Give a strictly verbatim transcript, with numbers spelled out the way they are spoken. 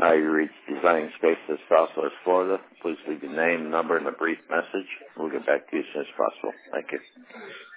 Uh, you reached Designing Spaces, Southwest Florida. Please leave your name, number, and a brief message. We'll get back to you as soon as possible. Thank you.